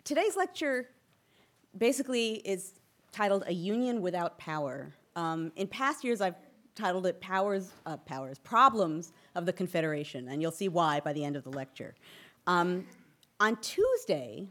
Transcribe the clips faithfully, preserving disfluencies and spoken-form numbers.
today's lecture basically is titled A Union Without Power. Um, in past years, I've titled it Powers, uh, Powers, Problems of the Confederation, and you'll see why by the end of the lecture. Um, on Tuesday,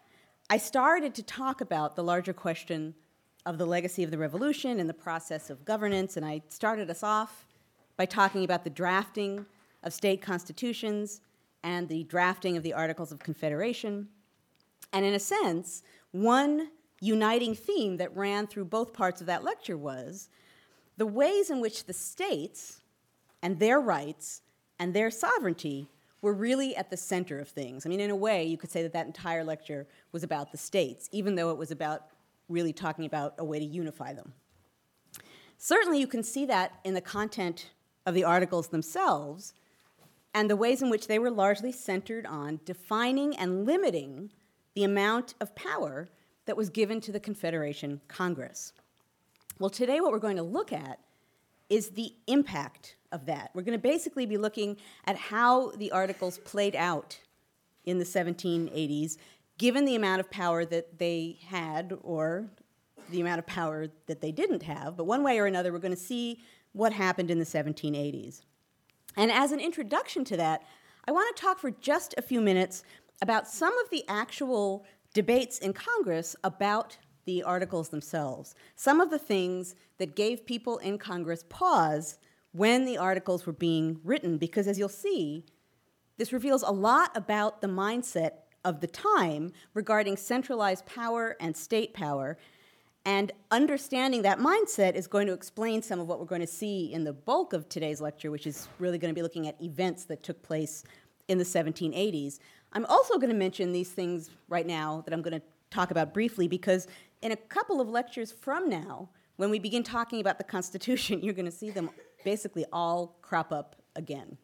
I started to talk about the larger question of the legacy of the revolution and the process of governance, and I started us off by talking about the drafting of state constitutions and the drafting of the Articles of Confederation. And in a sense, one uniting theme that ran through both parts of that lecture was the ways in which the states and their rights and their sovereignty were really at the center of things. I mean, in a way, you could say that that entire lecture was about the states, even though it was about really talking about a way to unify them. Certainly, you can see that in the content of the articles themselves and the ways in which they were largely centered on defining and limiting the amount of power that was given to the Confederation Congress. Well, today what we're going to look at is the impact of that. We're going to basically be looking at how the articles played out in the seventeen eighties, given the amount of power that they had or the amount of power that they didn't have. But one way or another, we're going to see what happened in the seventeen eighties. And as an introduction to that, I want to talk for just a few minutes about some of the actual debates in Congress about the articles themselves, some of the things that gave people in Congress pause when the articles were being written, because as you'll see, this reveals a lot about the mindset of the time regarding centralized power and state power, and understanding that mindset is going to explain some of what we're going to see in the bulk of today's lecture, which is really going to be looking at events that took place in the seventeen eighties. I'm also going to mention these things right now that I'm going to talk about briefly, because in a couple of lectures from now, when we begin talking about the Constitution, you're going to see them basically all crop up again.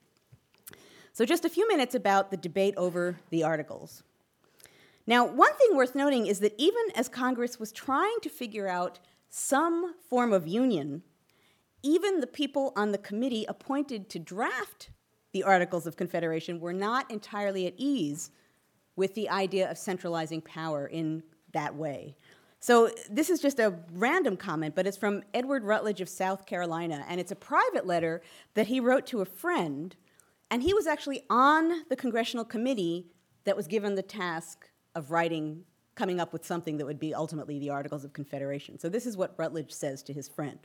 So just a few minutes about the debate over the articles. Now, one thing worth noting is that even as Congress was trying to figure out some form of union, even the people on the committee appointed to draft the Articles of Confederation were not entirely at ease with the idea of centralizing power in that way. So this is just a random comment, but it's from Edward Rutledge of South Carolina, and it's a private letter that he wrote to a friend, and he was actually on the congressional committee that was given the task of writing, coming up with something that would be ultimately the Articles of Confederation. So this is what Rutledge says to his friend.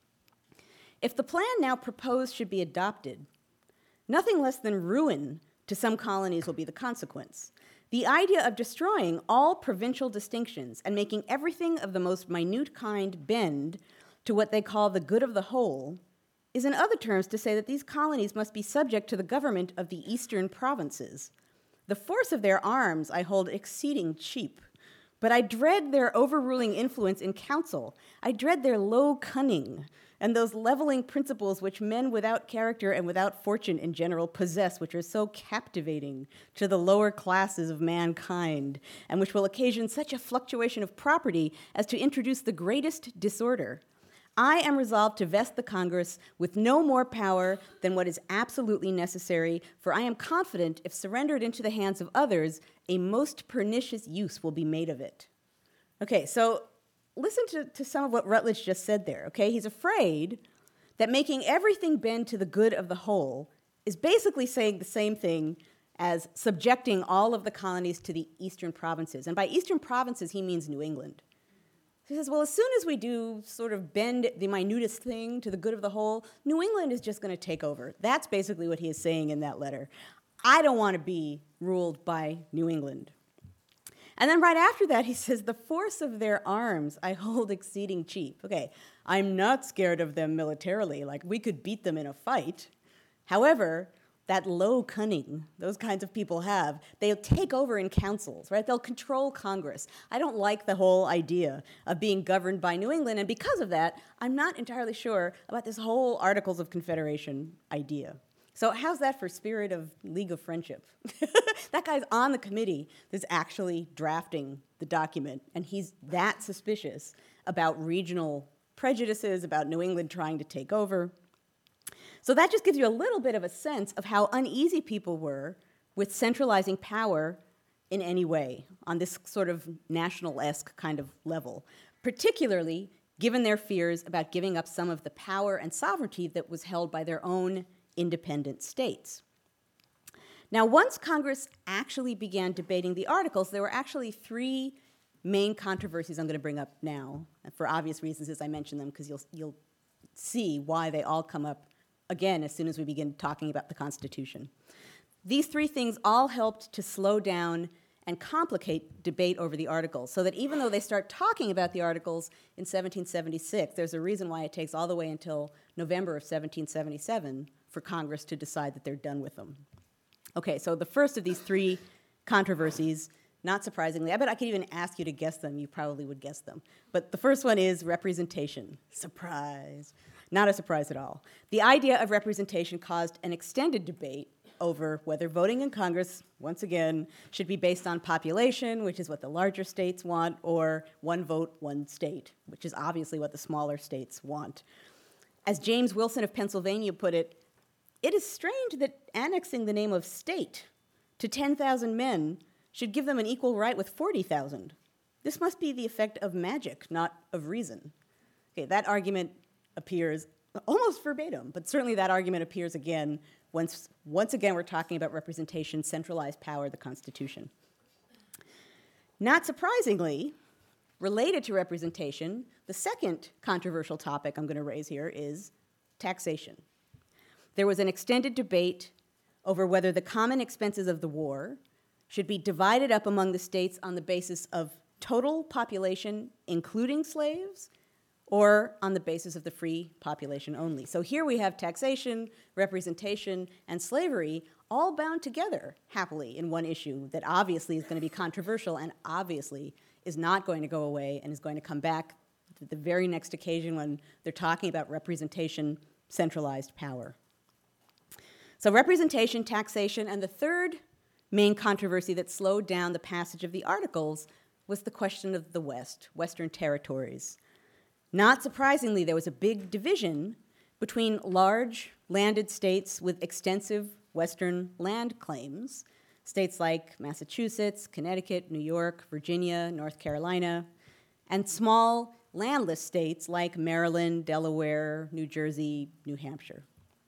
If the plan now proposed should be adopted, nothing less than ruin to some colonies will be the consequence. The idea of destroying all provincial distinctions and making everything of the most minute kind bend to what they call the good of the whole is in other terms to say that these colonies must be subject to the government of the eastern provinces. The force of their arms I hold exceeding cheap, but I dread their overruling influence in council. I dread their low cunning and those leveling principles which men without character and without fortune in general possess, which are so captivating to the lower classes of mankind, and which will occasion such a fluctuation of property as to introduce the greatest disorder. I am resolved to vest the Congress with no more power than what is absolutely necessary, for I am confident if surrendered into the hands of others, a most pernicious use will be made of it. Okay, so listen to, to some of what Rutledge just said there, okay? He's afraid that making everything bend to the good of the whole is basically saying the same thing as subjecting all of the colonies to the eastern provinces. And by eastern provinces, he means New England. He says, well, as soon as we do sort of bend the minutest thing to the good of the whole, New England is just going to take over. That's basically what he is saying in that letter. I don't want to be ruled by New England. And then right after that, he says, the force of their arms I hold exceeding cheap. Okay, I'm not scared of them militarily, like we could beat them in a fight. However, that low cunning those kinds of people have, they'll take over in councils, right? They'll control Congress. I don't like the whole idea of being governed by New England, and because of that, I'm not entirely sure about this whole Articles of Confederation idea. So how's that for spirit of League of Friendship? That guy's on the committee that's actually drafting the document, and he's that suspicious about regional prejudices, about New England trying to take over. So that just gives you a little bit of a sense of how uneasy people were with centralizing power in any way on this sort of national-esque kind of level, particularly given their fears about giving up some of the power and sovereignty that was held by their own independent states. Now, once Congress actually began debating the Articles, there were actually three main controversies I'm going to bring up now, for obvious reasons as I mention them, because you'll, you'll see why they all come up again as soon as we begin talking about the Constitution. These three things all helped to slow down and complicate debate over the Articles, so that even though they start talking about the Articles in seventeen seventy-six, there's a reason why it takes all the way until November of seventeen seventy-seven for Congress to decide that they're done with them. Okay, so the first of these three controversies, not surprisingly, I bet I could even ask you to guess them. You probably would guess them. But the first one is representation. Surprise. Not a surprise at all. The idea of representation caused an extended debate over whether voting in Congress, once again, should be based on population, which is what the larger states want, or one vote, one state, which is obviously what the smaller states want. As James Wilson of Pennsylvania put it, it is strange that annexing the name of state to ten thousand men should give them an equal right with forty thousand. This must be the effect of magic, not of reason. Okay, that argument appears almost verbatim, but certainly that argument appears again once, once again we're talking about representation, centralized power, the Constitution. Not surprisingly, related to representation, the second controversial topic I'm going to raise here is taxation. There was an extended debate over whether the common expenses of the war should be divided up among the states on the basis of total population, including slaves, or on the basis of the free population only. So here we have taxation, representation, and slavery all bound together happily in one issue that obviously is going to be controversial and obviously is not going to go away and is going to come back at the very next occasion when they're talking about representation, centralized power. So representation, taxation, and the third main controversy that slowed down the passage of the Articles was the question of the West, Western territories. Not surprisingly, there was a big division between large landed states with extensive Western land claims, states like Massachusetts, Connecticut, New York, Virginia, North Carolina, and small landless states like Maryland, Delaware, New Jersey, New Hampshire.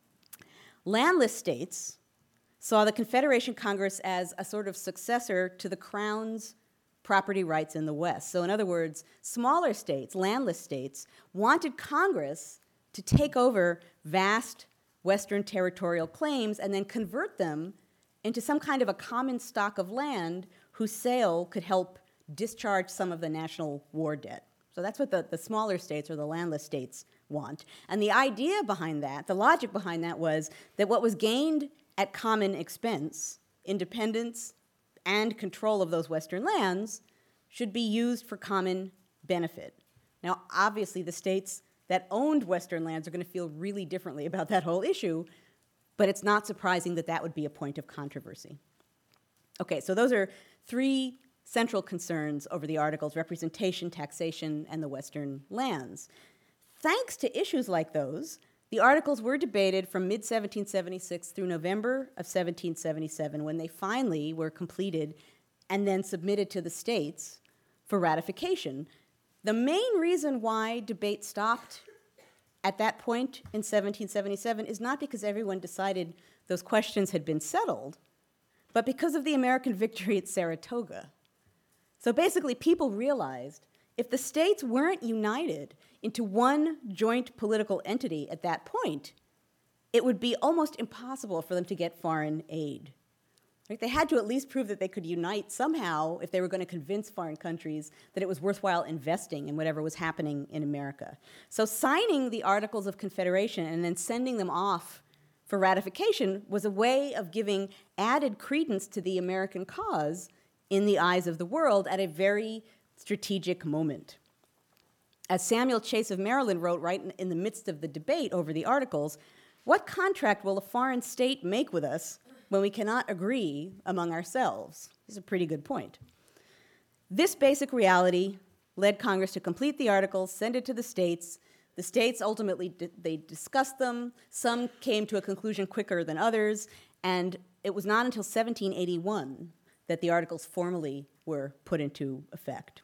Landless states saw the Confederation Congress as a sort of successor to the Crown's property rights in the West. So in other words, smaller states, landless states, wanted Congress to take over vast Western territorial claims and then convert them into some kind of a common stock of land whose sale could help discharge some of the national war debt. So that's what the, the smaller states or the landless states want. And the idea behind that, the logic behind that was that what was gained at common expense, independence and control of those Western lands, should be used for common benefit. Now, obviously, the states that owned Western lands are going to feel really differently about that whole issue, but it's not surprising that that would be a point of controversy. Okay, so those are three central concerns over the Articles: representation, taxation, and the Western lands. Thanks to issues like those, the Articles were debated from mid seventeen seventy-six through November of seventeen seventy-seven, when they finally were completed and then submitted to the states for ratification. The main reason why debate stopped at that point in seventeen seventy-seven is not because everyone decided those questions had been settled, but because of the American victory at Saratoga. So basically, people realized if the states weren't united into one joint political entity at that point, it would be almost impossible for them to get foreign aid. Right? They had to at least prove that they could unite somehow if they were going to convince foreign countries that it was worthwhile investing in whatever was happening in America. So signing the Articles of Confederation and then sending them off for ratification was a way of giving added credence to the American cause in the eyes of the world at a very strategic moment. As Samuel Chase of Maryland wrote right in the midst of the debate over the Articles, what contract will a foreign state make with us when we cannot agree among ourselves? This is a pretty good point. This basic reality led Congress to complete the Articles, send it to the states. The states ultimately, they discussed them. Some came to a conclusion quicker than others, and it was not until seventeen eighty-one that the Articles formally were put into effect.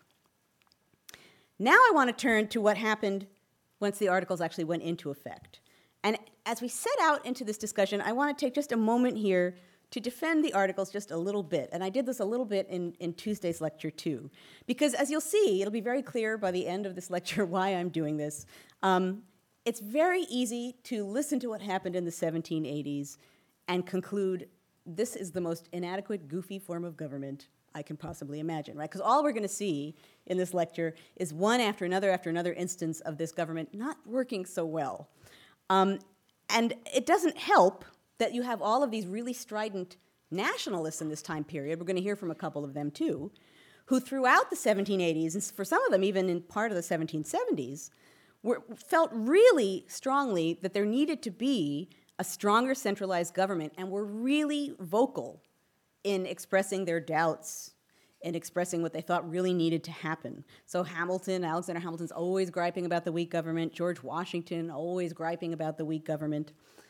Now I want to turn to what happened once the Articles actually went into effect. And as we set out into this discussion, I want to take just a moment here to defend the Articles just a little bit. And I did this a little bit in, in Tuesday's lecture too. Because as you'll see, it'll be very clear by the end of this lecture why I'm doing this. Um, it's very easy to listen to what happened in the seventeen eighties and conclude this is the most inadequate, goofy form of government I can possibly imagine, right? Because all we're going to see in this lecture is one after another after another instance of this government not working so well. Um, and it doesn't help that you have all of these really strident nationalists in this time period, we're going to hear from a couple of them too, who throughout the seventeen eighties, and for some of them even in part of the seventeen seventies, were, felt really strongly that there needed to be a stronger centralized government, and were really vocal in expressing their doubts and expressing what they thought really needed to happen. So Hamilton, Alexander Hamilton's always griping about the weak government, George Washington always griping about the weak government.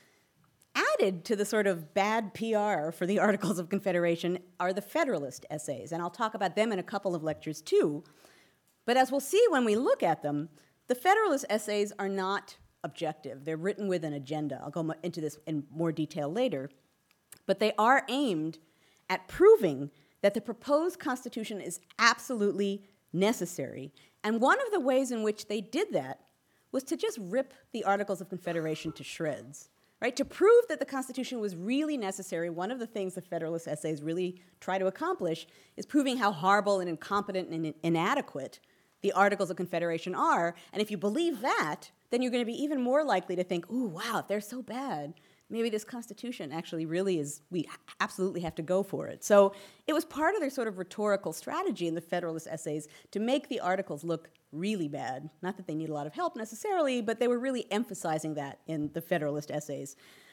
Added to the sort of bad P R for the Articles of Confederation are the Federalist essays, and I'll talk about them in a couple of lectures too. But as we'll see when we look at them, the Federalist essays are not objective. They're written with an agenda. I'll go into this in more detail later. But they are aimed at proving that the proposed Constitution is absolutely necessary. And one of the ways in which they did that was to just rip the Articles of Confederation to shreds. Right? To prove that the Constitution was really necessary, one of the things the Federalist essays really try to accomplish is proving how horrible and incompetent and inadequate the Articles of Confederation are. And if you believe that, then you're going to be even more likely to think, ooh, wow, if they're so bad, maybe this Constitution actually really is, we absolutely have to go for it. So it was part of their sort of rhetorical strategy in the Federalist essays to make the Articles look really bad. Not that they need a lot of help necessarily, but they were really emphasizing that in the Federalist essays.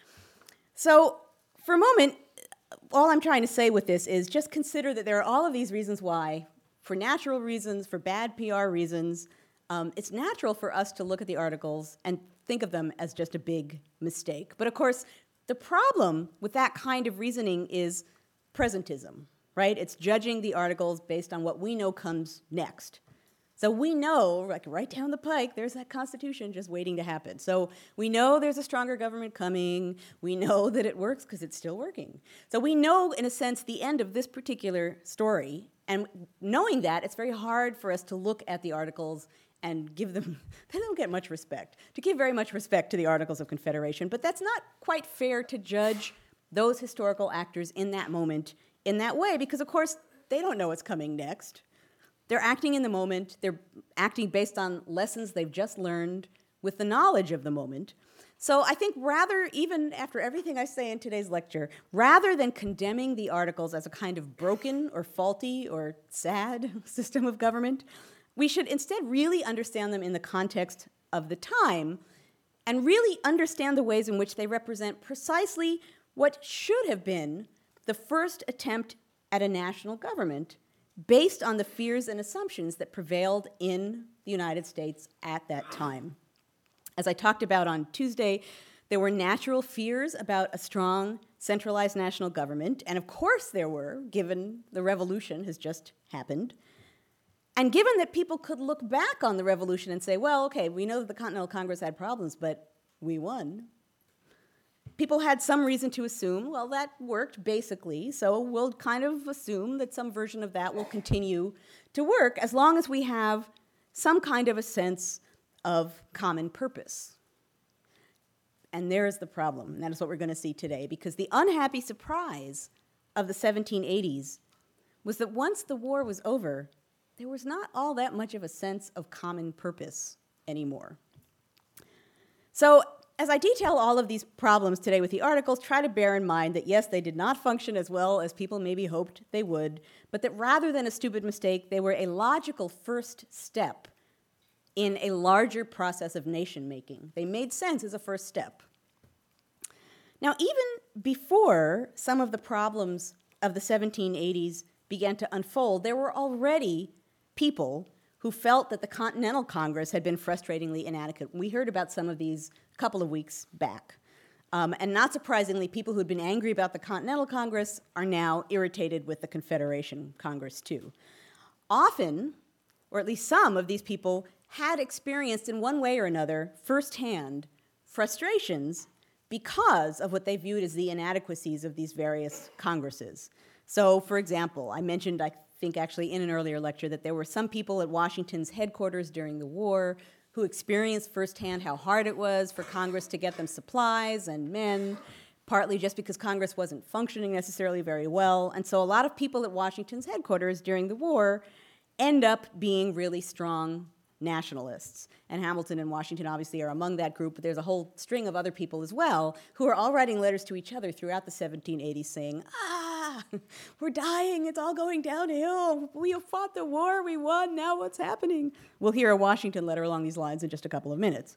So for a moment, all I'm trying to say with this is just consider that there are all of these reasons why, for natural reasons, for bad P R reasons, um, it's natural for us to look at the Articles and think of them as just a big mistake. But of course, the problem with that kind of reasoning is presentism, right? It's judging the Articles based on what we know comes next. So we know, like right down the pike, there's that Constitution just waiting to happen. So we know there's a stronger government coming. We know that it works because it's still working. So we know, in a sense, the end of this particular story. And knowing that, it's very hard for us to look at the Articles and give them, they don't get much respect, to give very much respect to the Articles of Confederation. But that's not quite fair to judge those historical actors in that moment in that way, because of course, they don't know what's coming next. They're acting in the moment. They're acting based on lessons they've just learned with the knowledge of the moment. So I think rather, even after everything I say in today's lecture, rather than condemning the Articles as a kind of broken or faulty or sad system of government, we should instead really understand them in the context of the time and really understand the ways in which they represent precisely what should have been the first attempt at a national government based on the fears and assumptions that prevailed in the United States at that time. As I talked about on Tuesday, there were natural fears about a strong, centralized national government, and of course there were, given the revolution has just happened. And given that people could look back on the revolution and say, well, okay, we know that the Continental Congress had problems, but we won. People had some reason to assume, well, that worked basically, so we'll kind of assume that some version of that will continue to work as long as we have some kind of a sense of common purpose. And there's the problem, and that is what we're going to see today, because the unhappy surprise of the seventeen eighties was that once the war was over, there was not all that much of a sense of common purpose anymore. So as I detail all of these problems today with the Articles, try to bear in mind that yes, they did not function as well as people maybe hoped they would, but that rather than a stupid mistake, they were a logical first step in a larger process of nation-making. They made sense as a first step. Now, even before some of the problems of the seventeen eighties began to unfold, there were already people who felt that the Continental Congress had been frustratingly inadequate. We heard about some of these a couple of weeks back. Um, and not surprisingly, people who'd been angry about the Continental Congress are now irritated with the Confederation Congress too. Often, or at least some of these people, had experienced in one way or another firsthand frustrations because of what they viewed as the inadequacies of these various Congresses. So, for example, I mentioned, I think actually in an earlier lecture, that there were some people at Washington's headquarters during the war who experienced firsthand how hard it was for Congress to get them supplies and men, partly just because Congress wasn't functioning necessarily very well. And so a lot of people at Washington's headquarters during the war end up being really strong nationalists. And Hamilton and Washington obviously are among that group, but there's a whole string of other people as well who are all writing letters to each other throughout the seventeen eighties saying, ah, we're dying, it's all going downhill, we fought the war, we won, now what's happening? We'll hear a Washington letter along these lines in just a couple of minutes.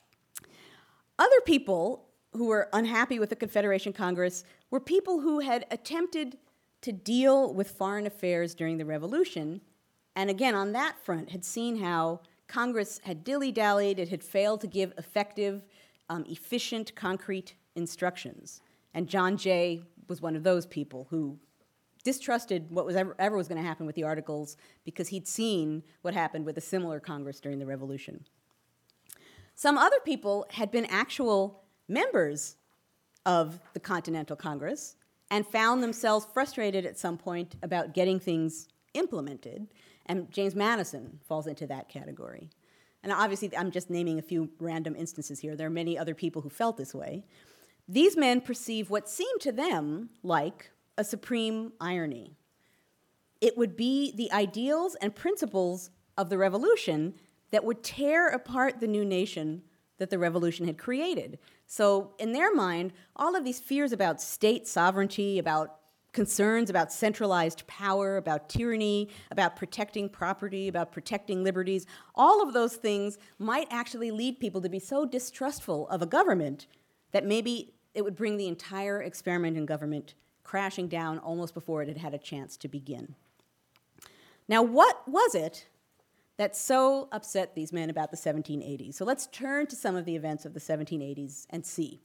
Other people who were unhappy with the Confederation Congress were people who had attempted to deal with foreign affairs during the Revolution, and again, on that front, had seen how Congress had dilly-dallied, it had failed to give effective, um, efficient, concrete instructions. And John Jay was one of those people who distrusted what was ever, ever was going to happen with the Articles because he'd seen what happened with a similar Congress during the Revolution. Some other people had been actual members of the Continental Congress and found themselves frustrated at some point about getting things implemented, and James Madison falls into that category. And obviously, I'm just naming a few random instances here. There are many other people who felt this way. These men perceive what seemed to them like a supreme irony. It would be the ideals and principles of the revolution that would tear apart the new nation that the revolution had created. So in their mind, all of these fears about state sovereignty, about concerns about centralized power, about tyranny, about protecting property, about protecting liberties, all of those things might actually lead people to be so distrustful of a government that maybe it would bring the entire experiment in government crashing down almost before it had had a chance to begin. Now, what was it that so upset these men about the seventeen eighties? So let's turn to some of the events of the seventeen eighties and see.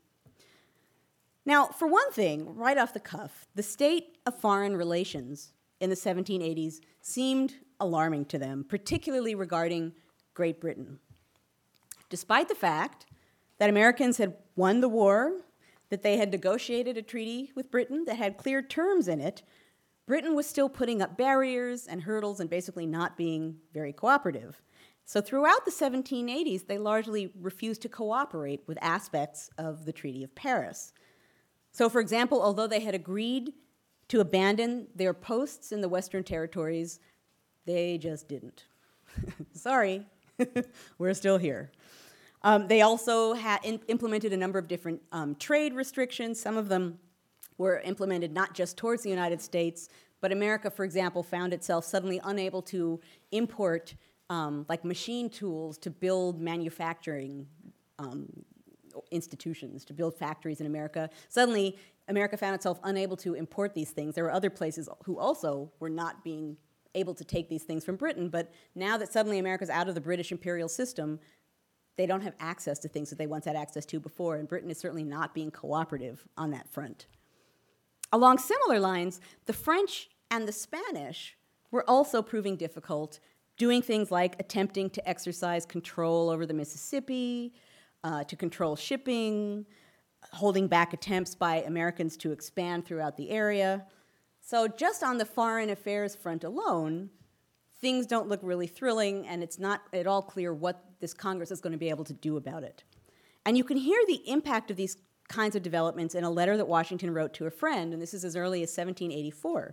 Now, for one thing, right off the cuff, the state of foreign relations in the seventeen eighties seemed alarming to them, particularly regarding Great Britain. Despite the fact that Americans had won the war, that they had negotiated a treaty with Britain that had clear terms in it, Britain was still putting up barriers and hurdles and basically not being very cooperative. So throughout the seventeen eighties, they largely refused to cooperate with aspects of the Treaty of Paris. So, for example, although they had agreed to abandon their posts in the Western Territories, they just didn't. Sorry, we're still here. Um, they also had in- implemented a number of different um, trade restrictions. Some of them were implemented not just towards the United States, but America, for example, found itself suddenly unable to import um, like machine tools to build manufacturing um, institutions, to build factories in America. Suddenly, America found itself unable to import these things. There were other places who also were not being able to take these things from Britain, but now that suddenly America's out of the British imperial system, they don't have access to things that they once had access to before, and Britain is certainly not being cooperative on that front. Along similar lines, the French and the Spanish were also proving difficult, doing things like attempting to exercise control over the Mississippi, uh, to control shipping, holding back attempts by Americans to expand throughout the area. So just on the foreign affairs front alone, things don't look really thrilling, and it's not at all clear what this Congress is going to be able to do about it. And you can hear the impact of these kinds of developments in a letter that Washington wrote to a friend, and this is as early as seventeen eighty-four.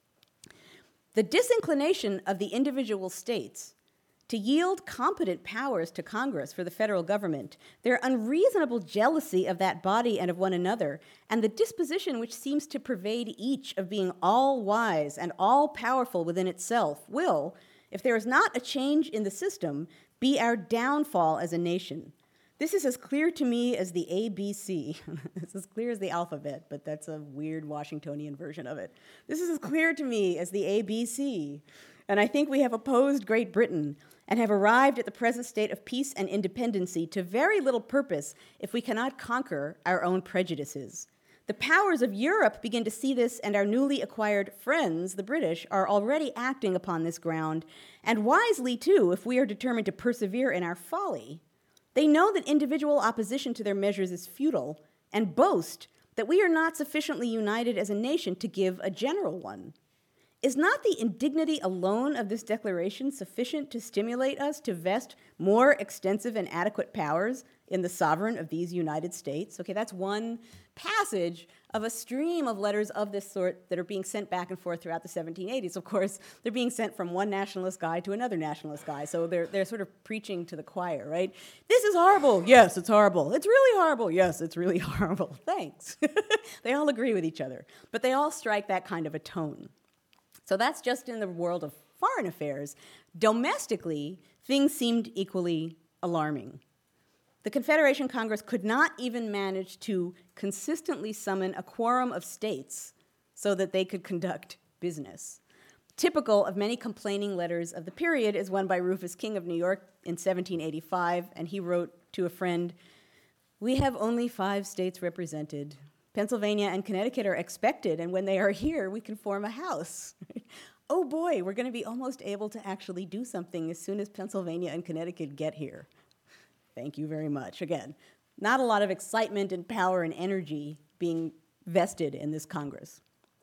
The disinclination of the individual states to yield competent powers to Congress for the federal government, their unreasonable jealousy of that body and of one another, and the disposition which seems to pervade each of being all-wise and all-powerful within itself will, if there is not a change in the system, be our downfall as a nation. This is as clear to me as the A B C. It's as clear as the alphabet, but that's a weird Washingtonian version of it. This is as clear to me as the A B C. And I think we have opposed Great Britain and have arrived at the present state of peace and independency to very little purpose if we cannot conquer our own prejudices. The powers of Europe begin to see this, and our newly acquired friends, the British, are already acting upon this ground, and wisely too, if we are determined to persevere in our folly. They know that individual opposition to their measures is futile, and boast that we are not sufficiently united as a nation to give a general one. Is not the indignity alone of this declaration sufficient to stimulate us to vest more extensive and adequate powers in the sovereign of these United States? Okay, that's one passage of a stream of letters of this sort that are being sent back and forth throughout the seventeen eighties. Of course, they're being sent from one nationalist guy to another nationalist guy, so they're, they're sort of preaching to the choir, right? This is horrible. Yes, it's horrible. It's really horrible. Yes, it's really horrible. Thanks. They all agree with each other, but they all strike that kind of a tone. So that's just in the world of foreign affairs. Domestically, things seemed equally alarming. The Confederation Congress could not even manage to consistently summon a quorum of states so that they could conduct business. Typical of many complaining letters of the period is one by Rufus King of New York in seventeen eighty-five, and he wrote to a friend, "We have only five states represented. Pennsylvania and Connecticut are expected, and when they are here, we can form a house." Oh boy, we're going to be almost able to actually do something as soon as Pennsylvania and Connecticut get here. Thank you very much. Again, not a lot of excitement and power and energy being vested in this Congress.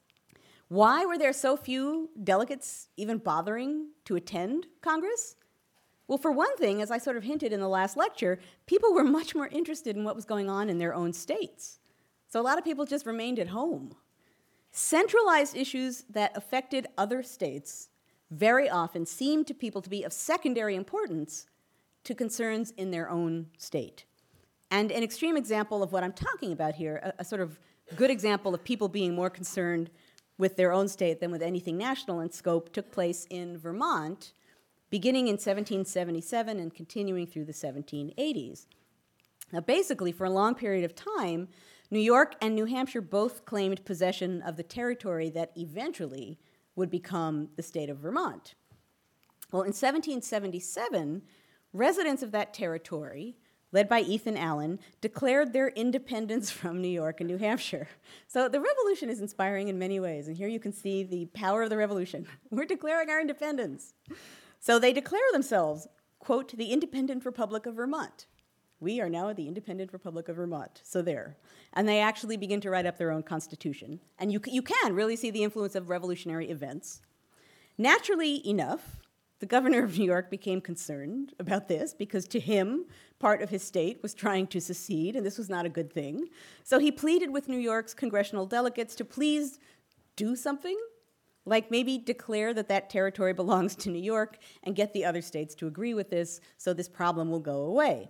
Why were there so few delegates even bothering to attend Congress? Well, for one thing, as I sort of hinted in the last lecture, people were much more interested in what was going on in their own states. So a lot of people just remained at home. Centralized issues that affected other states very often seemed to people to be of secondary importance to concerns in their own state. And an extreme example of what I'm talking about here, a, a sort of good example of people being more concerned with their own state than with anything national in scope, took place in Vermont, beginning in seventeen seventy-seven and continuing through the seventeen eighties. Now, basically, for a long period of time, New York and New Hampshire both claimed possession of the territory that eventually would become the state of Vermont. Well, in seventeen seventy-seven, residents of that territory, led by Ethan Allen, declared their independence from New York and New Hampshire. So the revolution is inspiring in many ways, and here you can see the power of the revolution. We're declaring our independence. So they declare themselves, quote, the Independent Republic of Vermont. We are now the Independent Republic of Vermont. So there. And they actually begin to write up their own constitution. And you, you can really see the influence of revolutionary events. Naturally enough, the governor of New York became concerned about this because to him, part of his state was trying to secede, and this was not a good thing. So he pleaded with New York's congressional delegates to please do something, like maybe declare that that territory belongs to New York and get the other states to agree with this so this problem will go away.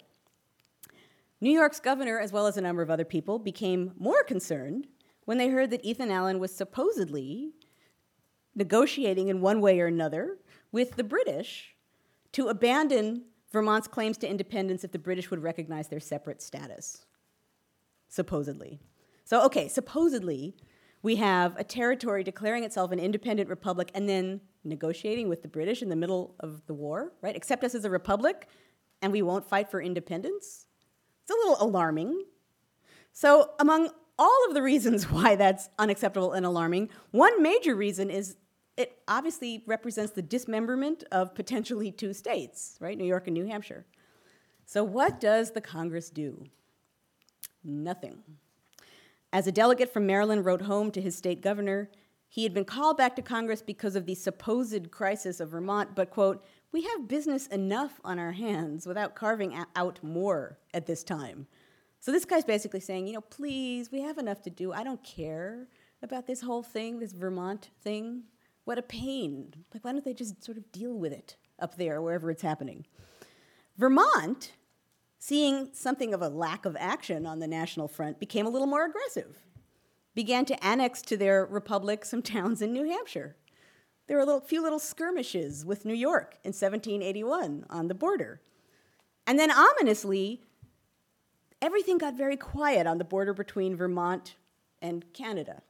New York's governor, as well as a number of other people, became more concerned when they heard that Ethan Allen was supposedly negotiating in one way or another with the British to abandon Vermont's claims to independence if the British would recognize their separate status, supposedly. So, okay, supposedly, we have a territory declaring itself an independent republic and then negotiating with the British in the middle of the war, right? Accept us as a republic, and we won't fight for independence? It's a little alarming. So, among all of the reasons why that's unacceptable and alarming, one major reason is it obviously represents the dismemberment of potentially two states, right? New York and New Hampshire. So what does the Congress do? Nothing. As a delegate from Maryland wrote home to his state governor, he had been called back to Congress because of the supposed crisis of Vermont, but, quote, we have business enough on our hands without carving out more at this time. So this guy's basically saying, you know, please, we have enough to do. I don't care about this whole thing, this Vermont thing. What a pain. Like, why don't they just sort of deal with it up there, wherever it's happening? Vermont, seeing something of a lack of action on the national front, became a little more aggressive, began to annex to their republic some towns in New Hampshire. There were a little, few little skirmishes with New York in seventeen eighty-one on the border. And then ominously, everything got very quiet on the border between Vermont and Canada.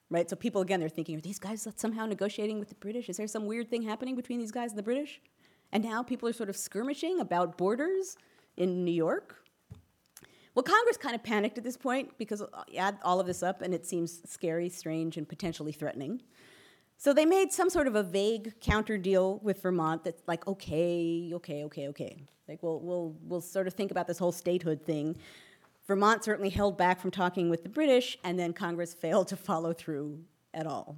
right? So people, again, they're thinking, are these guys somehow negotiating with the British? Is there some weird thing happening between these guys and the British? And now people are sort of skirmishing about borders in New York. Well, Congress kind of panicked at this point because you add all of this up and it seems scary, strange, and potentially threatening. So they made some sort of a vague counter deal with Vermont that's like, okay, okay, okay, okay. Like, we'll, we'll, we'll sort of think about this whole statehood thing. Vermont certainly held back from talking with the British, and then Congress failed to follow through at all.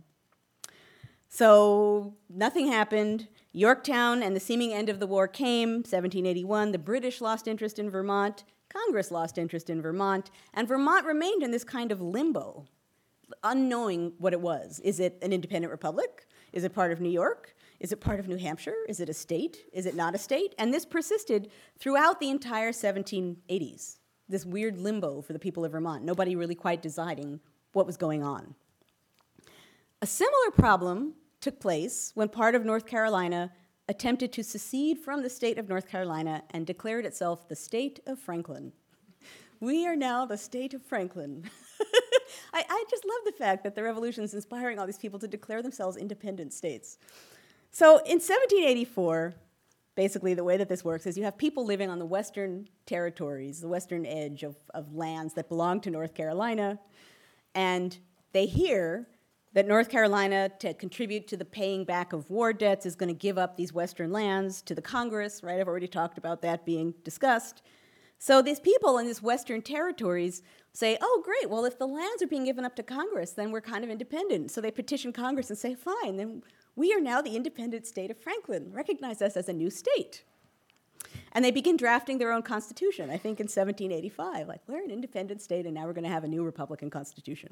So nothing happened. Yorktown and the seeming end of the war came, seventeen eighty-one. The British lost interest in Vermont. Congress lost interest in Vermont. And Vermont remained in this kind of limbo, unknowing what it was. Is it an independent republic? Is it part of New York? Is it part of New Hampshire? Is it a state? Is it not a state? And this persisted throughout the entire seventeen eighties, this weird limbo for the people of Vermont, nobody really quite deciding what was going on. A similar problem took place when part of North Carolina attempted to secede from the state of North Carolina and declared itself the state of Franklin. We are now the state of Franklin. I, I just love the fact that the revolution is inspiring all these people to declare themselves independent states. So in seventeen eighty-four, basically the way that this works is you have people living on the western territories, the western edge of, of lands that belong to North Carolina, and they hear that North Carolina, to contribute to the paying back of war debts, is going to give up these western lands to the Congress, right? I've already talked about that being discussed. So these people in these western territories say, oh, great, well, if the lands are being given up to Congress, then we're kind of independent. So they petition Congress and say, fine, then we are now the independent state of Franklin. Recognize us as a new state. And they begin drafting their own constitution, I think in seventeen eighty-five. Like, we're an independent state, and now we're going to have a new Republican constitution.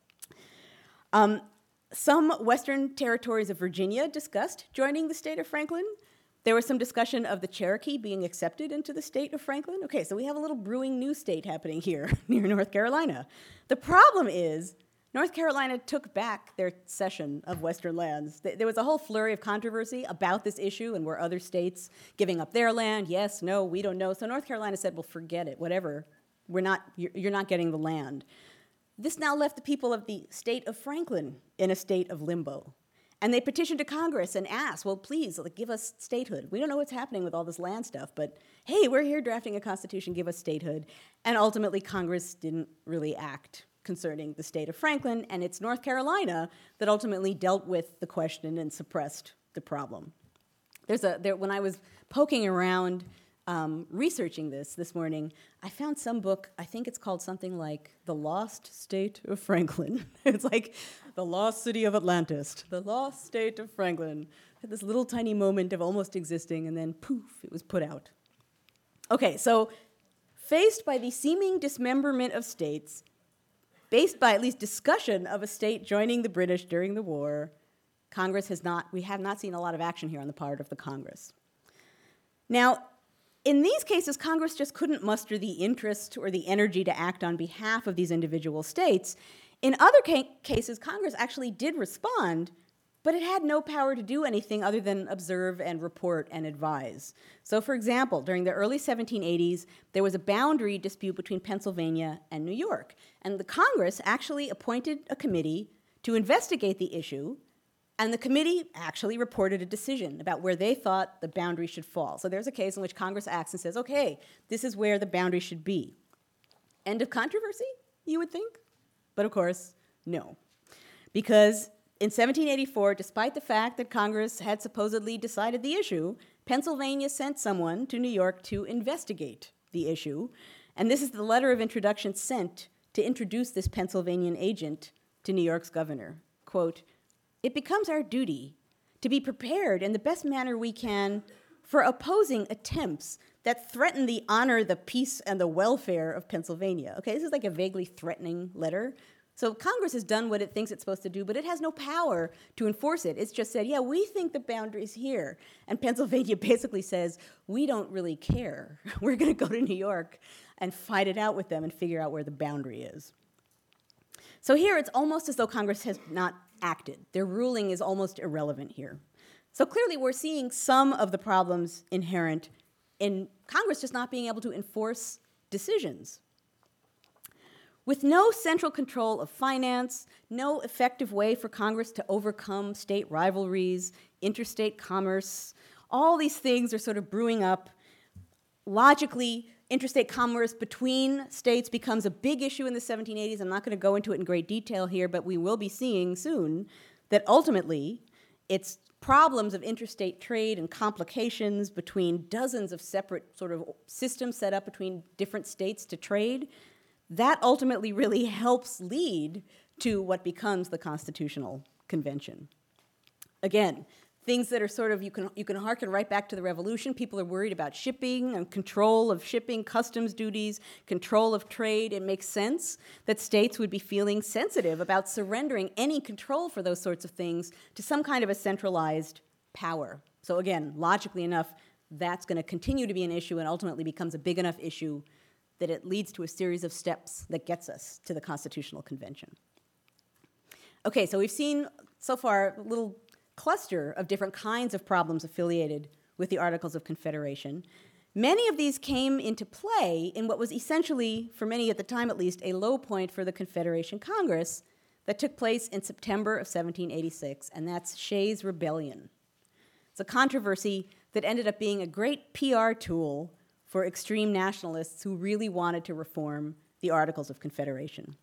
Um, some western territories of Virginia discussed joining the state of Franklin. There was some discussion of the Cherokee being accepted into the state of Franklin. Okay, so we have a little brewing new state happening here near North Carolina. The problem is North Carolina took back their cession of western lands. There was a whole flurry of controversy about this issue, and were other states giving up their land? Yes, no, we don't know. So North Carolina said, well, forget it, whatever. We're not, you're not getting the land. This now left the people of the state of Franklin in a state of limbo. And they petitioned to Congress and asked, well, please, like, give us statehood. We don't know what's happening with all this land stuff, but hey, we're here drafting a constitution, give us statehood. And ultimately, Congress didn't really act concerning the state of Franklin, and it's North Carolina that ultimately dealt with the question and suppressed the problem. There's a, there, when I was poking around Um, researching this this morning, I found some book, I think it's called something like The Lost State of Franklin. It's like The Lost City of Atlantis, The Lost State of Franklin. Had this little tiny moment of almost existing, and then poof, it was put out. Okay, so faced by the seeming dismemberment of states, based by at least discussion of a state joining the British during the war, Congress has not, we have not seen a lot of action here on the part of the Congress. Now, in these cases, Congress just couldn't muster the interest or the energy to act on behalf of these individual states. In other ca- cases, Congress actually did respond, but it had no power to do anything other than observe and report and advise. So, for example, during the early seventeen eighties, there was a boundary dispute between Pennsylvania and New York. And the Congress actually appointed a committee to investigate the issue, and the committee actually reported a decision about where they thought the boundary should fall. So there's a case in which Congress acts and says, okay, this is where the boundary should be. End of controversy, you would think? But of course, no. Because in seventeen eighty-four, despite the fact that Congress had supposedly decided the issue, Pennsylvania sent someone to New York to investigate the issue. And this is the letter of introduction sent to introduce this Pennsylvanian agent to New York's governor. Quote, "It becomes our duty to be prepared in the best manner we can for opposing attempts that threaten the honor, the peace, and the welfare of Pennsylvania." Okay, this is like a vaguely threatening letter. So Congress has done what it thinks it's supposed to do, but it has no power to enforce it. It's just said, yeah, we think the boundary's here. And Pennsylvania basically says, we don't really care. We're going to go to New York and fight it out with them and figure out where the boundary is. So here it's almost as though Congress has not acted. Their ruling is almost irrelevant here. So clearly we're seeing some of the problems inherent in Congress just not being able to enforce decisions. With no central control of finance, no effective way for Congress to overcome state rivalries, interstate commerce, all these things are sort of brewing up. Logically, interstate commerce between states becomes a big issue in the seventeen eighties. I'm not going to go into it in great detail here, but we will be seeing soon that ultimately it's problems of interstate trade and complications between dozens of separate sort of systems set up between different states to trade. That ultimately really helps lead to what becomes the Constitutional Convention. Again, things that are sort of, you can, you can hearken right back to the Revolution. People are worried about shipping and control of shipping, customs duties, control of trade. It makes sense that states would be feeling sensitive about surrendering any control for those sorts of things to some kind of a centralized power. So again, logically enough, that's going to continue to be an issue and ultimately becomes a big enough issue that it leads to a series of steps that gets us to the Constitutional Convention. Okay, so we've seen so far a little cluster of different kinds of problems affiliated with the Articles of Confederation. Many of these came into play in what was essentially, for many at the time at least, a low point for the Confederation Congress that took place in September of seventeen eighty-six, and that's Shays' Rebellion. It's a controversy that ended up being a great P R tool for extreme nationalists who really wanted to reform the Articles of Confederation.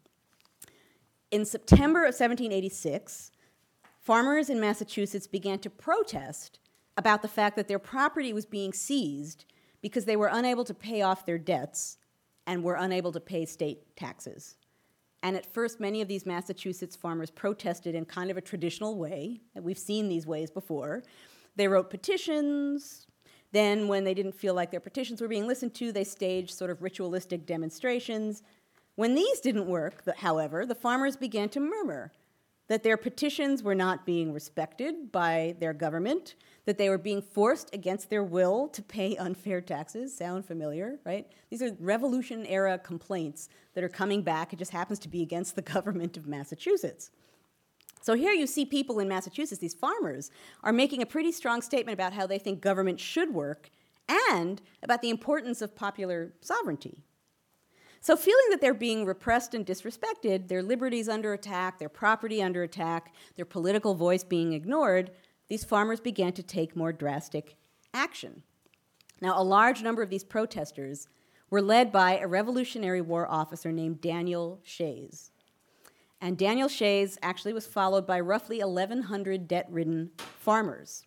In September of seventeen eighty-six, farmers in Massachusetts began to protest about the fact that their property was being seized because they were unable to pay off their debts and were unable to pay state taxes. And at first, many of these Massachusetts farmers protested in kind of a traditional way, and we've seen these ways before. They wrote petitions. Then, when they didn't feel like their petitions were being listened to, they staged sort of ritualistic demonstrations. When these didn't work, however, the farmers began to murmur that their petitions were not being respected by their government, that they were being forced against their will to pay unfair taxes. Sound familiar, right? These are Revolution-era complaints that are coming back. It just happens to be against the government of Massachusetts. So here you see people in Massachusetts, these farmers, are making a pretty strong statement about how they think government should work and about the importance of popular sovereignty. So feeling that they're being repressed and disrespected, their liberties under attack, their property under attack, their political voice being ignored, these farmers began to take more drastic action. Now, a large number of these protesters were led by a Revolutionary War officer named Daniel Shays. And Daniel Shays actually was followed by roughly eleven hundred debt-ridden farmers.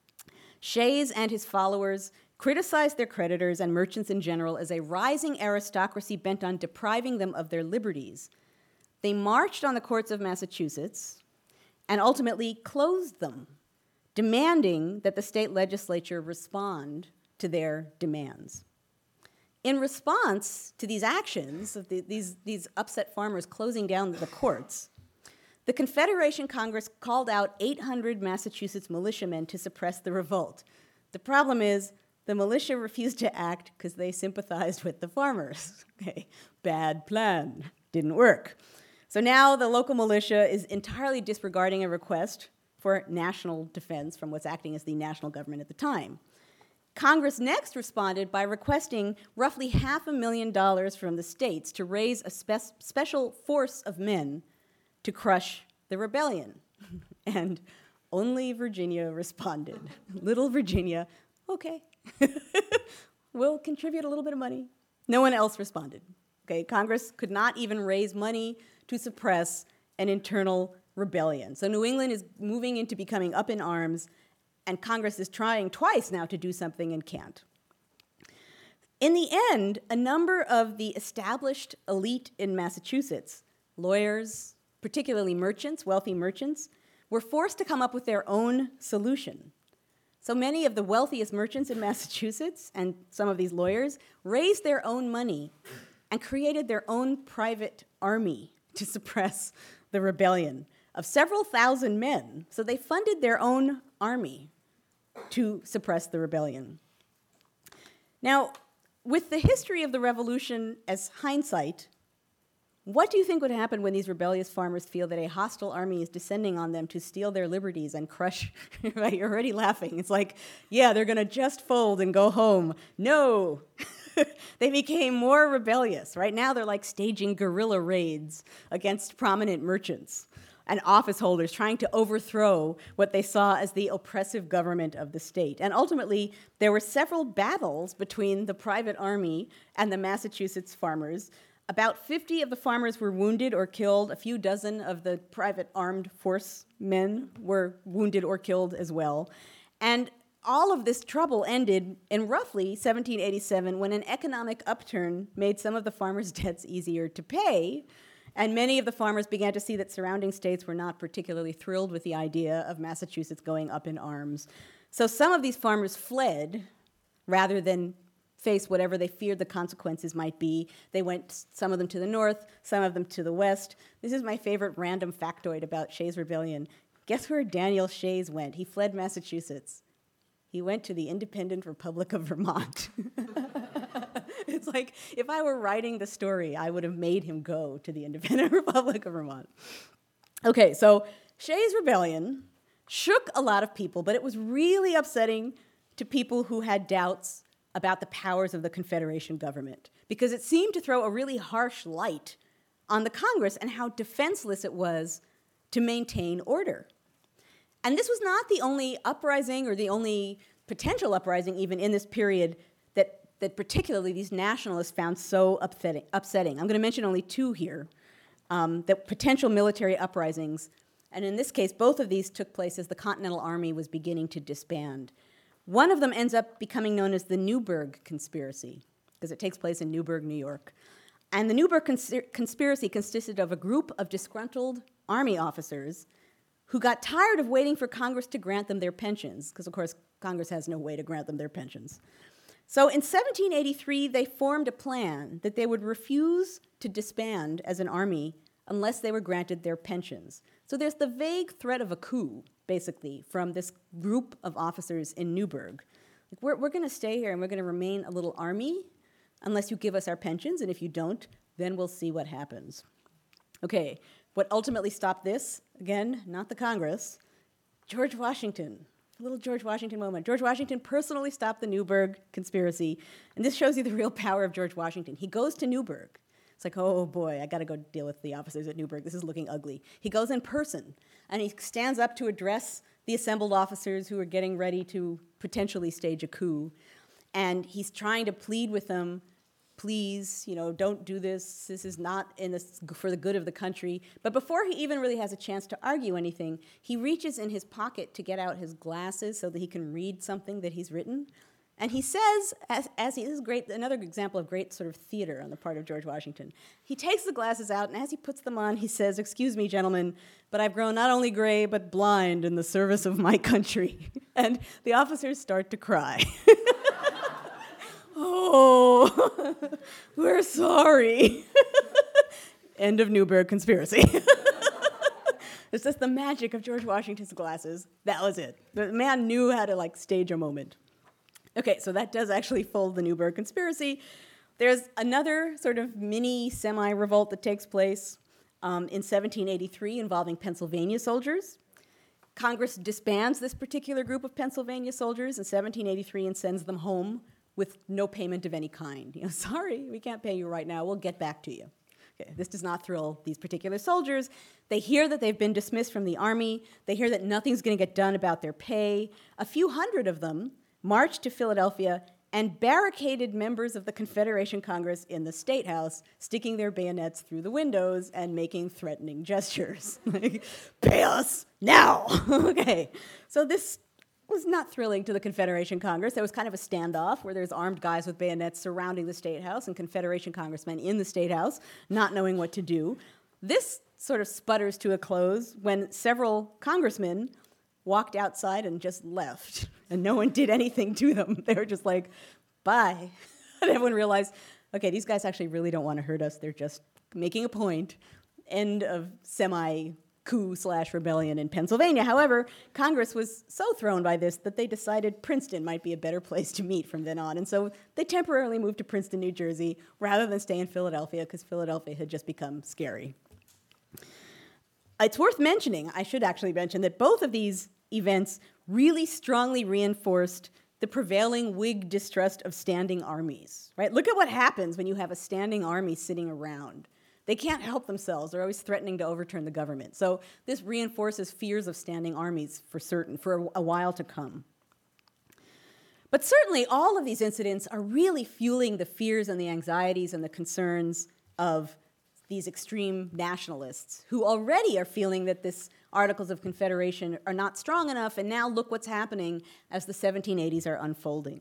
Shays and his followers criticized their creditors and merchants in general as a rising aristocracy bent on depriving them of their liberties. They marched on the courts of Massachusetts and ultimately closed them, demanding that the state legislature respond to their demands. In response to these actions, of the, these, these upset farmers closing down the courts, the Confederation Congress called out eight hundred Massachusetts militiamen to suppress the revolt. The problem is the militia refused to act because they sympathized with the farmers. Okay, bad plan, didn't work. So now the local militia is entirely disregarding a request for national defense from what's acting as the national government at the time. Congress next responded by requesting roughly half a million dollars from the states to raise a spe- special force of men to crush the rebellion. And only Virginia responded. Little Virginia, okay, we'll contribute a little bit of money. No one else responded. Okay, Congress could not even raise money to suppress an internal rebellion. So New England is moving into becoming up in arms, and Congress is trying twice now to do something and can't. In the end, a number of the established elite in Massachusetts, lawyers, particularly merchants, wealthy merchants, were forced to come up with their own solution. So many of the wealthiest merchants in Massachusetts and some of these lawyers raised their own money and created their own private army to suppress the rebellion of several thousand men. So they funded their own army to suppress the rebellion. Now, with the history of the revolution as hindsight, what do you think would happen when these rebellious farmers feel that a hostile army is descending on them to steal their liberties and crush? Right, you're already laughing. It's like, yeah, they're going to just fold and go home. No. they became more rebellious. Right now, they're like staging guerrilla raids against prominent merchants and office holders trying to overthrow what they saw as the oppressive government of the state. And ultimately, there were several battles between the private army and the Massachusetts farmers. About fifty of the farmers were wounded or killed. A few dozen of the private armed force men were wounded or killed as well. And all of this trouble ended in roughly seventeen eighty-seven when an economic upturn made some of the farmers' debts easier to pay, and many of the farmers began to see that surrounding states were not particularly thrilled with the idea of Massachusetts going up in arms. So some of these farmers fled rather than face whatever they feared the consequences might be. They went, some of them to the north, some of them to the west. This is my favorite random factoid about Shays' Rebellion. Guess where Daniel Shays went? He fled Massachusetts. He went to the Independent Republic of Vermont. It's like, if I were writing the story, I would have made him go to the Independent Republic of Vermont. Okay, so Shays' Rebellion shook a lot of people, but it was really upsetting to people who had doubts about the powers of the Confederation government, because it seemed to throw a really harsh light on the Congress and how defenseless it was to maintain order. And this was not the only uprising or the only potential uprising even in this period that, that particularly these nationalists found so upsetting. upsetting. I'm going to mention only two here, um, the potential military uprisings. And in this case, both of these took place as the Continental Army was beginning to disband. One of them ends up becoming known as the Newburgh Conspiracy, because it takes place in Newburgh, New York. And the Newburgh cons- Conspiracy consisted of a group of disgruntled army officers who got tired of waiting for Congress to grant them their pensions, because, of course, Congress has no way to grant them their pensions. So in seventeen eighty-three, they formed a plan that they would refuse to disband as an army unless they were granted their pensions. So there's the vague threat of a coup, basically, from this group of officers in Newburgh. Like, we're, we're going to stay here and we're going to remain a little army unless you give us our pensions, and if you don't, then we'll see what happens. Okay, what ultimately stopped this, again, not the Congress, George Washington. A little George Washington moment. George Washington personally stopped the Newburgh Conspiracy, and this shows you the real power of George Washington. He goes to Newburgh. It's like, oh boy, I gotta go deal with the officers at Newburgh. This is looking ugly. He goes in person, and he stands up to address the assembled officers who are getting ready to potentially stage a coup. And he's trying to plead with them, please, you know, don't do this. This is not in this, for the good of the country. But before he even really has a chance to argue anything, he reaches in his pocket to get out his glasses so that he can read something that he's written. And he says, as, as he, this is great, another example of great sort of theater on the part of George Washington. He takes the glasses out, and as he puts them on, he says, "Excuse me, gentlemen, but I've grown not only gray, but blind in the service of my country." And the officers start to cry. Oh, we're sorry. End of Newburgh Conspiracy. It's just the magic of George Washington's glasses. That was it. The man knew how to, like, stage a moment. Okay, so that does actually fold the Newburgh Conspiracy. There's another sort of mini semi-revolt that takes place um, in seventeen eighty-three involving Pennsylvania soldiers. Congress disbands this particular group of Pennsylvania soldiers in seventeen eighty-three and sends them home with no payment of any kind. You know, sorry, we can't pay you right now. We'll get back to you. Okay, this does not thrill these particular soldiers. They hear that they've been dismissed from the army. They hear that nothing's going to get done about their pay. A few hundred of them marched to Philadelphia and barricaded members of the Confederation Congress in the State House, sticking their bayonets through the windows and making threatening gestures. Like, pay us now! Okay, so this was not thrilling to the Confederation Congress. There was kind of a standoff where there's armed guys with bayonets surrounding the State House and Confederation congressmen in the State House not knowing what to do. This sort of sputters to a close when several congressmen walked outside and just left, and no one did anything to them. They were just like, bye. And everyone realized, okay, these guys actually really don't want to hurt us. They're just making a point. End of semi-coup slash rebellion in Pennsylvania. However, Congress was so thrown by this that they decided Princeton might be a better place to meet from then on. And so they temporarily moved to Princeton, New Jersey, rather than stay in Philadelphia, because Philadelphia had just become scary. It's worth mentioning, I should actually mention, that both of these events really strongly reinforced the prevailing Whig distrust of standing armies, right? Look at what happens when you have a standing army sitting around. They can't help themselves. They're always threatening to overturn the government. So this reinforces fears of standing armies for certain, for a, a while to come. But certainly all of these incidents are really fueling the fears and the anxieties and the concerns of these extreme nationalists who already are feeling that this Articles of Confederation are not strong enough, and now look what's happening as the seventeen eighties are unfolding.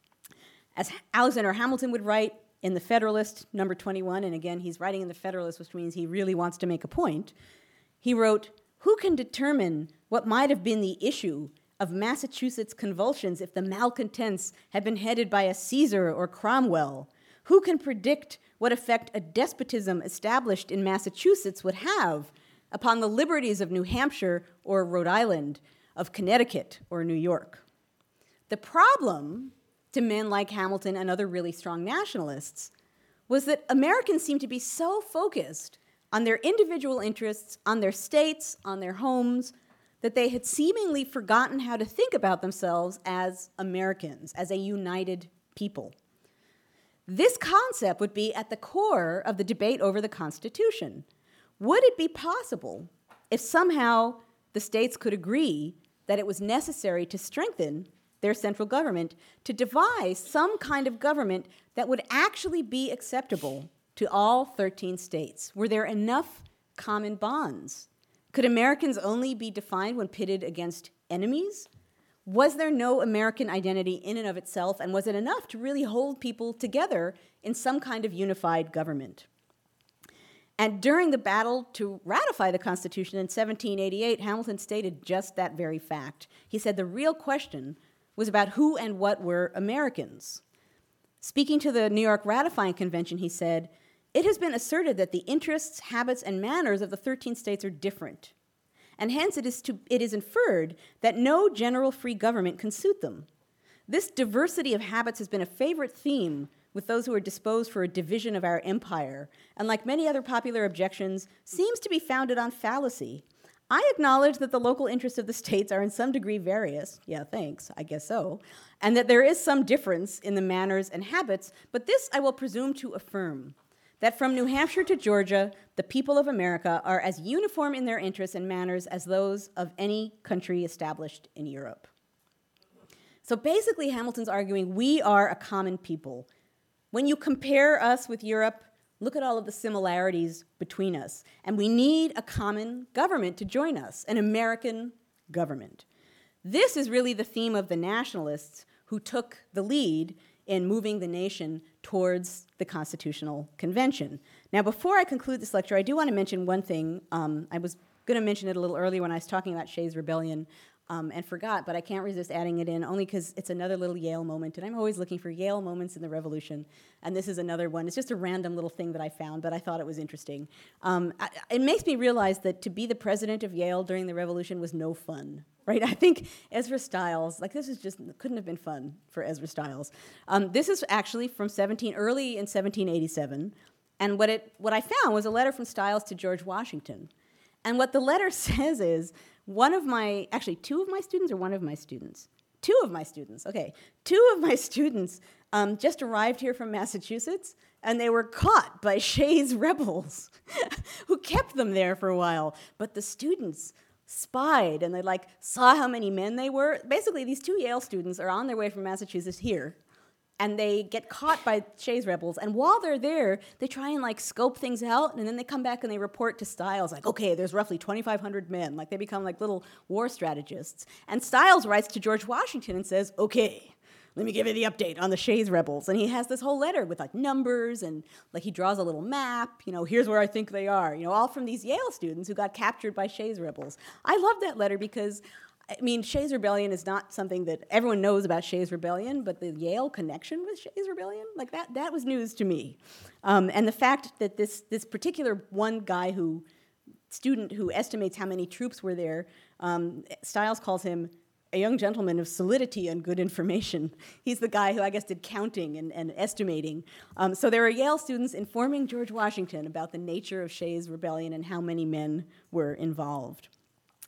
As Alexander Hamilton would write in the Federalist, number twenty-one, and again, he's writing in the Federalist, which means he really wants to make a point, he wrote, "Who can determine what might have been the issue of Massachusetts convulsions if the malcontents had been headed by a Caesar or Cromwell? Who can predict what effect a despotism established in Massachusetts would have upon the liberties of New Hampshire or Rhode Island, of Connecticut or New York?" The problem to men like Hamilton and other really strong nationalists was that Americans seemed to be so focused on their individual interests, on their states, on their homes, that they had seemingly forgotten how to think about themselves as Americans, as a united people. This concept would be at the core of the debate over the Constitution. Would it be possible if somehow the states could agree that it was necessary to strengthen their central government, to devise some kind of government that would actually be acceptable to all thirteen states? Were there enough common bonds? Could Americans only be defined when pitted against enemies? Was there no American identity in and of itself, and was it enough to really hold people together in some kind of unified government? And during the battle to ratify the Constitution in seventeen eighty-eight, Hamilton stated just that very fact. He said the real question was about who and what were Americans. Speaking to the New York Ratifying Convention, he said, "It has been asserted that the interests, habits, and manners of the thirteen states are different, and hence it is, to, it is inferred that no general free government can suit them. This diversity of habits has been a favorite theme with those who are disposed for a division of our empire, and like many other popular objections, seems to be founded on fallacy. I acknowledge that the local interests of the states are in some degree various," yeah, thanks, I guess so, "and that there is some difference in the manners and habits, but this I will presume to affirm, that from New Hampshire to Georgia, the people of America are as uniform in their interests and manners as those of any country established in Europe." So basically, Hamilton's arguing we are a common people. When you compare us with Europe, look at all of the similarities between us. And we need a common government to join us, an American government. This is really the theme of the nationalists who took the lead in moving the nation towards the Constitutional Convention. Now, before I conclude this lecture, I do want to mention one thing. Um, I was going to mention it a little earlier when I was talking about Shays' Rebellion, um, and forgot, but I can't resist adding it in, only because it's another little Yale moment, and I'm always looking for Yale moments in the Revolution, and this is another one. It's just a random little thing that I found, but I thought it was interesting. Um, I, it makes me realize that to be the president of Yale during the Revolution was no fun. Right? I think Ezra Stiles, like this is just, couldn't have been fun for Ezra Stiles. Um, this is actually from seventeen, early in seventeen eighty-seven, and what it, what I found was a letter from Stiles to George Washington. And what the letter says is, one of my, actually two of my students or one of my students? Two of my students, okay. Two of my students um, just arrived here from Massachusetts, and they were caught by Shays' rebels who kept them there for a while. But the students spied, and they like saw how many men they were. Basically, these two Yale students are on their way from Massachusetts here, and they get caught by Shays' rebels. And while they're there, they try and like scope things out, and then they come back and they report to Stiles like, okay, there's roughly twenty-five hundred men. Like they become like little war strategists. And Stiles writes to George Washington and says, okay, let me give you the update on the Shays' rebels. And he has this whole letter with like numbers, and like he draws a little map, you know, here's where I think they are, you know, all from these Yale students who got captured by Shays' rebels. I love that letter because, I mean, Shays' Rebellion is not something that everyone knows about Shays' Rebellion, but the Yale connection with Shays' Rebellion, like that, that was news to me. Um, and the fact that this, this particular one guy who, student who estimates how many troops were there, um, Stiles calls him a young gentleman of solidity and good information. He's the guy who, I guess, did counting and, and estimating. Um, so there were Yale students informing George Washington about the nature of Shays' Rebellion and how many men were involved.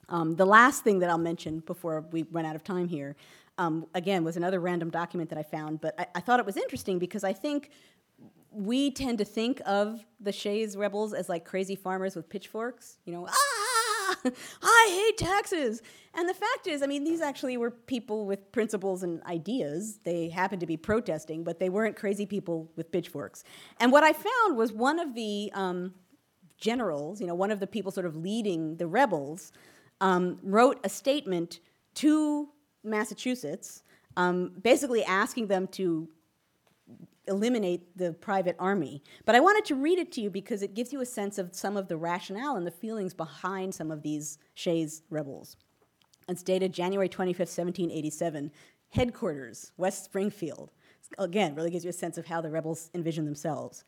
Um, the last thing that I'll mention before we run out of time here, um, again, was another random document that I found, but I, I thought it was interesting because I think we tend to think of the Shays rebels as like crazy farmers with pitchforks, you know, ah, I hate taxes. And the fact is, I mean, these actually were people with principles and ideas. They happened to be protesting, but they weren't crazy people with pitchforks. And what I found was one of the um, generals, you know, one of the people sort of leading the rebels, um, wrote a statement to Massachusetts, um, basically asking them to eliminate the private army. But I wanted to read it to you because it gives you a sense of some of the rationale and the feelings behind some of these Shays rebels. It's dated January twenty-fifth, seventeen eighty-seven, headquarters, West Springfield. Again, really gives you a sense of how the rebels envision themselves.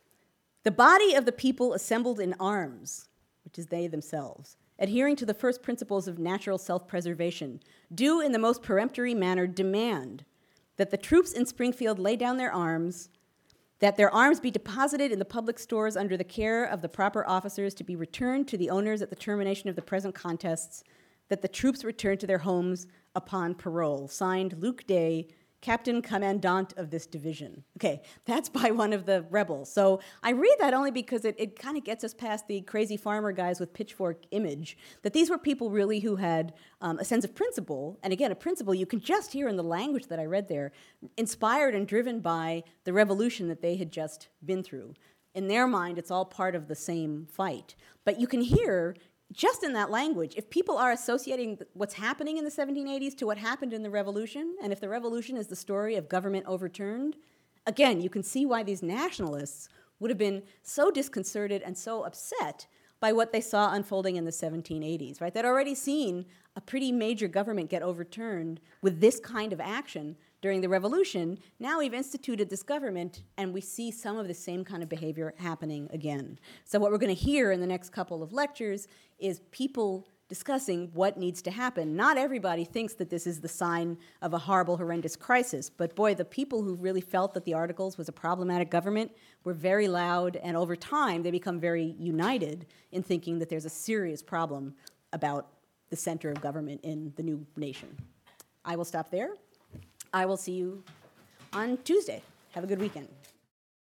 The body of the people assembled in arms, which is they themselves, adhering to the first principles of natural self-preservation, do in the most peremptory manner demand that the troops in Springfield lay down their arms, that their arms be deposited in the public stores under the care of the proper officers to be returned to the owners at the termination of the present contests, that the troops return to their homes upon parole. Signed, Luke Day, Captain Commandant of this division. Okay, that's by one of the rebels. So I read that only because it, it kind of gets us past the crazy farmer guys with pitchfork image, that these were people really who had um, a sense of principle, and again, a principle you can just hear in the language that I read there, inspired and driven by the revolution that they had just been through. In their mind, it's all part of the same fight. But you can hear just in that language, if people are associating what's happening in the seventeen eighties to what happened in the revolution, and if the revolution is the story of government overturned, again, you can see why these nationalists would have been so disconcerted and so upset by what they saw unfolding in the seventeen eighties, right? They'd already seen a pretty major government get overturned with this kind of action during the revolution. Now we've instituted this government, and we see some of the same kind of behavior happening again. So what we're going to hear in the next couple of lectures is people discussing what needs to happen. Not everybody thinks that this is the sign of a horrible, horrendous crisis, but boy, the people who really felt that the Articles was a problematic government were very loud, and over time they become very united in thinking that there's a serious problem about the center of government in the new nation. I will stop there. I will see you on Tuesday. Have a good weekend.